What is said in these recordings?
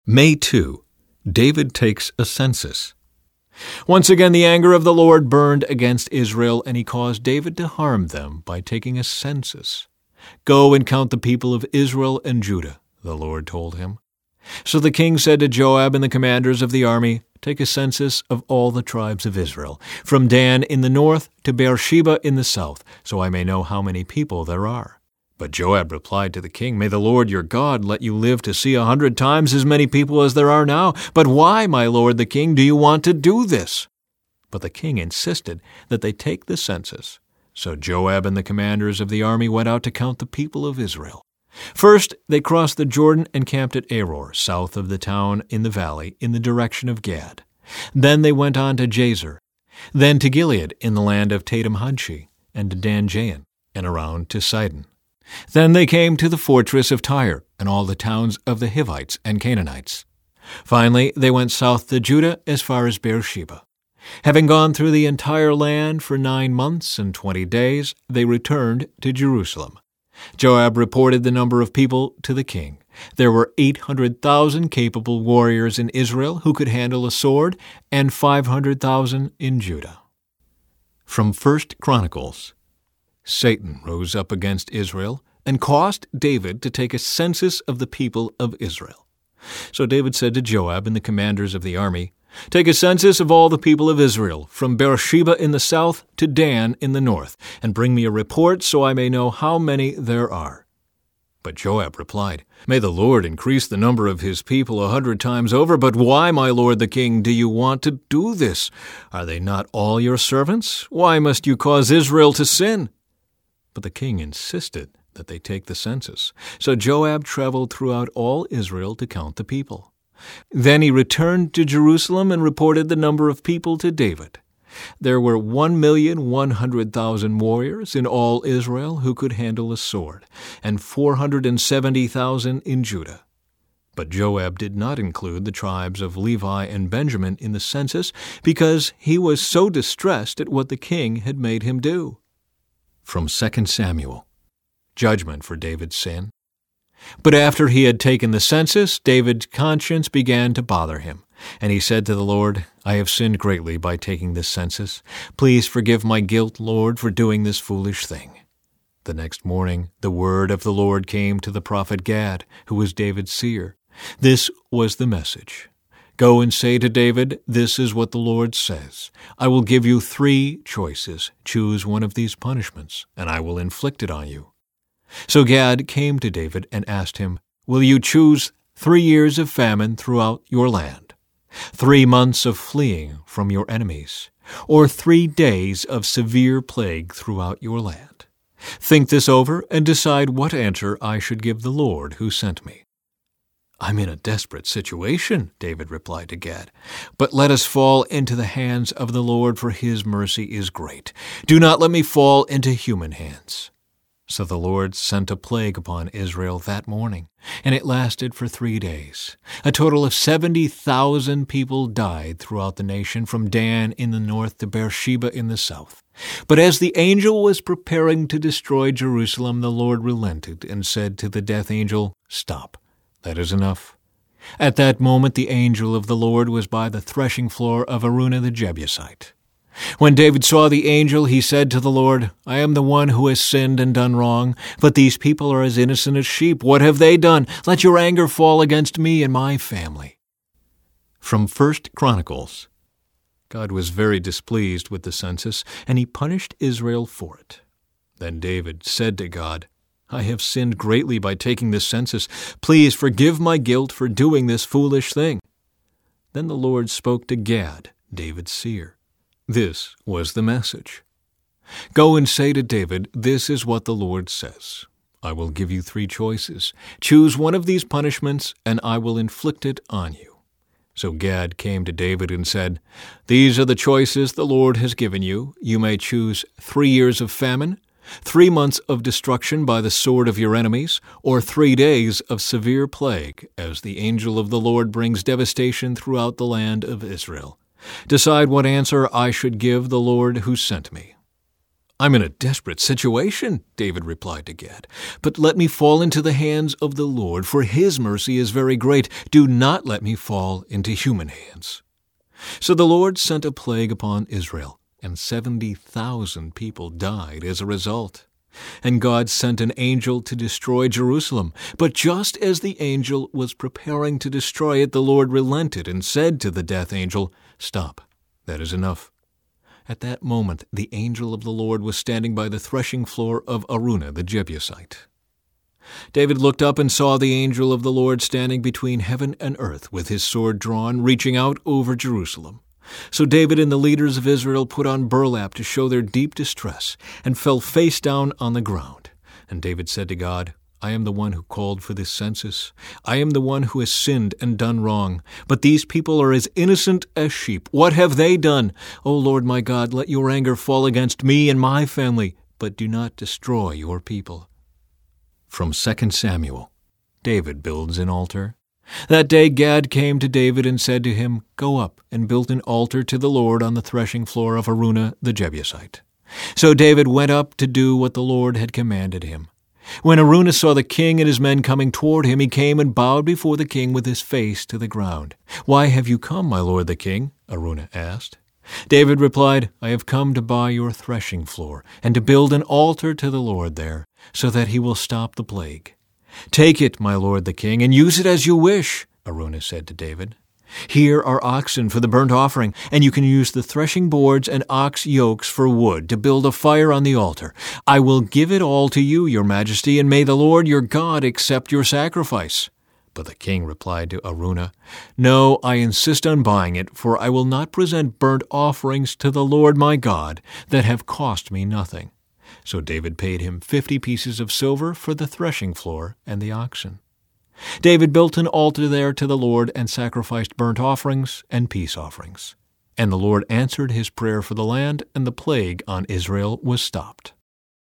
May 2. David takes a census. Once again the anger of the Lord burned against Israel, and he caused David to harm them by taking a census. "Go and count the people of Israel and Judah," the Lord told him. So the king said to Joab and the commanders of the army, "Take a census of all the tribes of Israel, from Dan in the north to Beersheba in the south, so I may know how many people there are." But Joab replied to the king, "May the Lord your God let you live to see 100 times as many people as there are now. But why, my lord the king, do you want to do this?" But the king insisted that they take the census. So Joab and the commanders of the army went out to count the people of Israel. First, they crossed the Jordan and camped at Aror, south of the town in the valley, in the direction of Gad. Then they went on to Jazer, then to Gilead in the land of Tadim-Hadshi, and to Dan-Jain, and around to Sidon. Then they came to the fortress of Tyre, and all the towns of the Hivites and Canaanites. Finally, they went south to Judah as far as Beersheba. Having gone through the entire land for 9 months and 20 days, they returned to Jerusalem. Joab reported the number of people to the king. There were 800,000 capable warriors in Israel who could handle a sword, and 500,000 in Judah. From 1 Chronicles. Satan rose up against Israel and caused David to take a census of the people of Israel. So David said to Joab and the commanders of the army, "Take a census of all the people of Israel, from Beersheba in the south to Dan in the north, and bring me a report so I may know how many there are." But Joab replied, "May the Lord increase the number of his people 100 times over, but why, my lord the king, do you want to do this? Are they not all your servants? Why must you cause Israel to sin?" But the king insisted that they take the census. So Joab traveled throughout all Israel to count the people. Then he returned to Jerusalem and reported the number of people to David. There were 1,100,000 warriors in all Israel who could handle a sword, and 470,000 in Judah. But Joab did not include the tribes of Levi and Benjamin in the census, because he was so distressed at what the king had made him do. From 2 Samuel. Judgment for David's sin. But after he had taken the census, David's conscience began to bother him. And he said to the Lord, "I have sinned greatly by taking this census. Please forgive my guilt, Lord, for doing this foolish thing." The next morning, the word of the Lord came to the prophet Gad, who was David's seer. This was the message. "Go and say to David, this is what the Lord says. I will give you 3 choices. Choose one of these punishments, and I will inflict it on you." So Gad came to David and asked him, "Will you choose 3 years of famine throughout your land, 3 months of fleeing from your enemies, or 3 days of severe plague throughout your land? Think this over and decide what answer I should give the Lord who sent me." "I'm in a desperate situation," David replied to Gad. "But let us fall into the hands of the Lord, for his mercy is great. Do not let me fall into human hands." So the Lord sent a plague upon Israel that morning, and it lasted for 3 days. A total of 70,000 people died throughout the nation, from Dan in the north to Beersheba in the south. But as the angel was preparing to destroy Jerusalem, the Lord relented and said to the death angel, "Stop. That is enough." At that moment the angel of the Lord was by the threshing floor of Araunah the Jebusite. When David saw the angel, he said to the Lord, "I am the one who has sinned and done wrong, but these people are as innocent as sheep. What have they done? Let your anger fall against me and my family." From 1 Chronicles. God was very displeased with the census, and he punished Israel for it. Then David said to God, "I have sinned greatly by taking this census. Please forgive my guilt for doing this foolish thing." Then the Lord spoke to Gad, David's seer. This was the message. "Go and say to David, this is what the Lord says. I will give you 3 choices. Choose one of these punishments, and I will inflict it on you." So Gad came to David and said, "These are the choices the Lord has given you. You may choose 3 years of famine, 3 months of destruction by the sword of your enemies, or 3 days of severe plague, as the angel of the Lord brings devastation throughout the land of Israel. Decide what answer I should give the Lord who sent me." "I'm in a desperate situation," David replied to Gad. "But let me fall into the hands of the Lord, for his mercy is very great. Do not let me fall into human hands." So the Lord sent a plague upon Israel, and 70,000 people died as a result. And God sent an angel to destroy Jerusalem. But just as the angel was preparing to destroy it, the Lord relented and said to the death angel, "Stop, that is enough." At that moment, the angel of the Lord was standing by the threshing floor of Araunah the Jebusite. David looked up and saw the angel of the Lord standing between heaven and earth with his sword drawn, reaching out over Jerusalem. So David and the leaders of Israel put on burlap to show their deep distress and fell face down on the ground. And David said to God, "I am the one who called for this census. I am the one who has sinned and done wrong. But these people are as innocent as sheep. What have they done? O Lord my God, let your anger fall against me and my family, but do not destroy your people." From 2 Samuel, David builds an altar. That day Gad came to David and said to him, "Go up and build an altar to the Lord on the threshing floor of Araunah the Jebusite." So David went up to do what the Lord had commanded him. When Araunah saw the king and his men coming toward him, he came and bowed before the king with his face to the ground. "Why have you come, my lord the king?" Araunah asked. David replied, "I have come to buy your threshing floor and to build an altar to the Lord there, so that he will stop the plague." "Take it, my lord the king, and use it as you wish," Araunah said to David. "Here are oxen for the burnt offering, and you can use the threshing boards and ox yokes for wood to build a fire on the altar. I will give it all to you, your majesty, and may the Lord your God accept your sacrifice." But the king replied to Araunah, "No, I insist on buying it, for I will not present burnt offerings to the Lord my God that have cost me nothing." So David paid him 50 pieces of silver for the threshing floor and the oxen. David built an altar there to the Lord and sacrificed burnt offerings and peace offerings. And the Lord answered his prayer for the land, and the plague on Israel was stopped.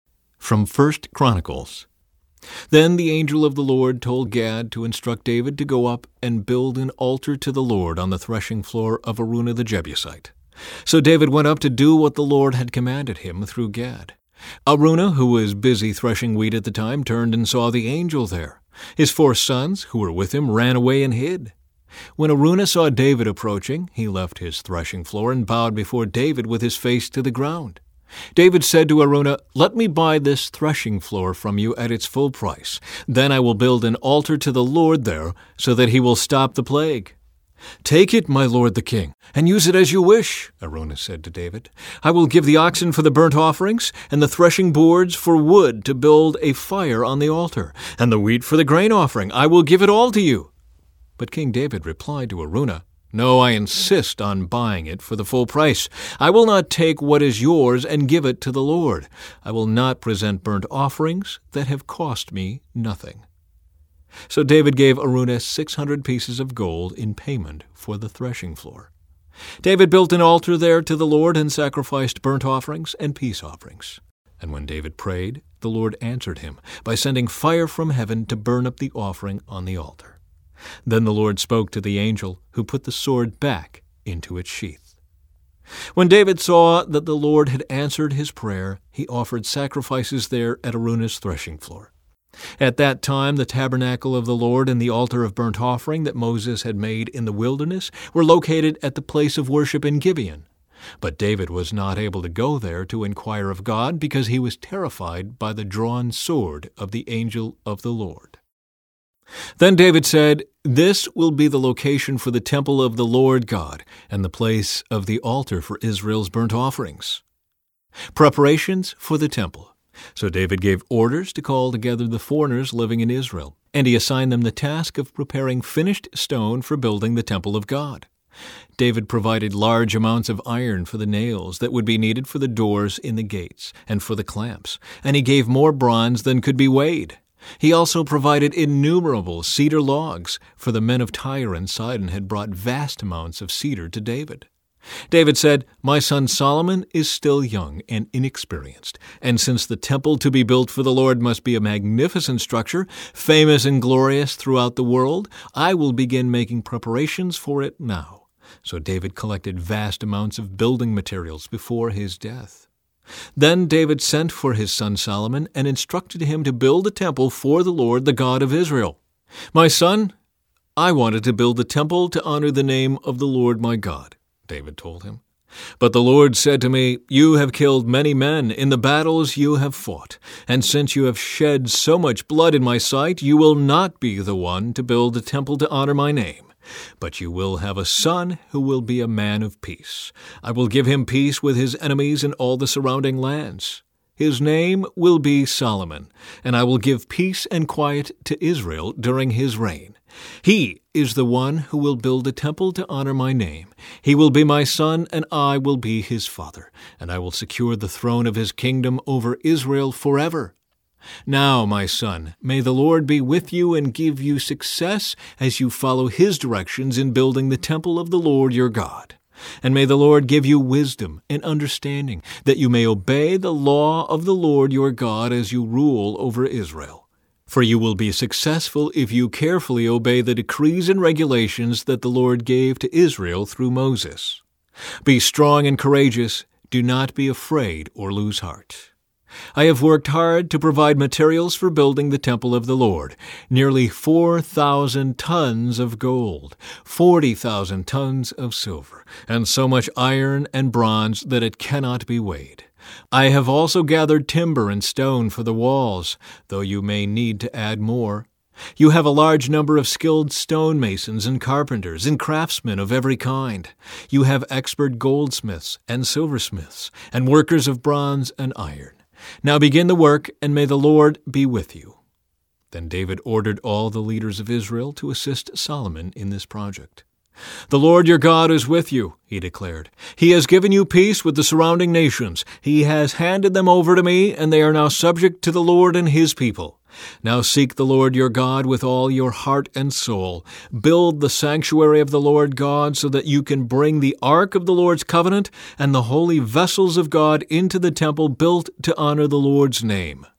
From 1 Chronicles. Then the angel of the Lord told Gad to instruct David to go up and build an altar to the Lord on the threshing floor of Araunah the Jebusite. So David went up to do what the Lord had commanded him through Gad. Araunah, who was busy threshing wheat at the time, turned and saw the angel there. His 4 sons, who were with him, ran away and hid. When Araunah saw David approaching, he left his threshing floor and bowed before David with his face to the ground. David said to Araunah, "Let me buy this threshing floor from you at its full price. Then I will build an altar to the Lord there, so that he will stop the plague." "Take it, my lord the king, and use it as you wish," Araunah said to David. "I will give the oxen for the burnt offerings, and the threshing boards for wood to build a fire on the altar, and the wheat for the grain offering. I will give it all to you." But King David replied to Araunah, "No, I insist on buying it for the full price. I will not take what is yours and give it to the Lord. I will not present burnt offerings that have cost me nothing." So David gave Araunah 600 pieces of gold in payment for the threshing floor. David built an altar there to the Lord and sacrificed burnt offerings and peace offerings. And when David prayed, the Lord answered him by sending fire from heaven to burn up the offering on the altar. Then the Lord spoke to the angel, who put the sword back into its sheath. When David saw that the Lord had answered his prayer, he offered sacrifices there at Araunah's threshing floor. At that time, the tabernacle of the Lord and the altar of burnt offering that Moses had made in the wilderness were located at the place of worship in Gibeon. But David was not able to go there to inquire of God because he was terrified by the drawn sword of the angel of the Lord. Then David said, "This will be the location for the temple of the Lord God and the place of the altar for Israel's burnt offerings." Preparations for the temple. So David gave orders to call together the foreigners living in Israel, and he assigned them the task of preparing finished stone for building the temple of God. David provided large amounts of iron for the nails that would be needed for the doors in the gates and for the clamps, and he gave more bronze than could be weighed. He also provided innumerable cedar logs, for the men of Tyre and Sidon had brought vast amounts of cedar to David. David said, "My son Solomon is still young and inexperienced, and since the temple to be built for the Lord must be a magnificent structure, famous and glorious throughout the world, I will begin making preparations for it now." So David collected vast amounts of building materials before his death. Then David sent for his son Solomon and instructed him to build a temple for the Lord, the God of Israel. "My son, I wanted to build a temple to honor the name of the Lord my God," David told him. "But the Lord said to me, 'You have killed many men in the battles you have fought, and since you have shed so much blood in my sight, you will not be the one to build a temple to honor my name. But you will have a son who will be a man of peace. I will give him peace with his enemies in all the surrounding lands. His name will be Solomon, and I will give peace and quiet to Israel during his reign. He is the one who will build a temple to honor my name. He will be my son, and I will be his father, and I will secure the throne of his kingdom over Israel forever. Now, my son, may the Lord be with you and give you success as you follow his directions in building the temple of the Lord your God. And may the Lord give you wisdom and understanding, that you may obey the law of the Lord your God as you rule over Israel. For you will be successful if you carefully obey the decrees and regulations that the Lord gave to Israel through Moses. Be strong and courageous. Do not be afraid or lose heart. I have worked hard to provide materials for building the temple of the Lord, nearly 4,000 tons of gold, 40,000 tons of silver, and so much iron and bronze that it cannot be weighed. I have also gathered timber and stone for the walls, though you may need to add more. You have a large number of skilled stonemasons and carpenters and craftsmen of every kind. You have expert goldsmiths and silversmiths and workers of bronze and iron. Now begin the work, and may the Lord be with you." Then David ordered all the leaders of Israel to assist Solomon in this project. "The Lord your God is with you," he declared. "He has given you peace with the surrounding nations. He has handed them over to me, and they are now subject to the Lord and his people. Now seek the Lord your God with all your heart and soul. Build the sanctuary of the Lord God so that you can bring the ark of the Lord's covenant and the holy vessels of God into the temple built to honor the Lord's name.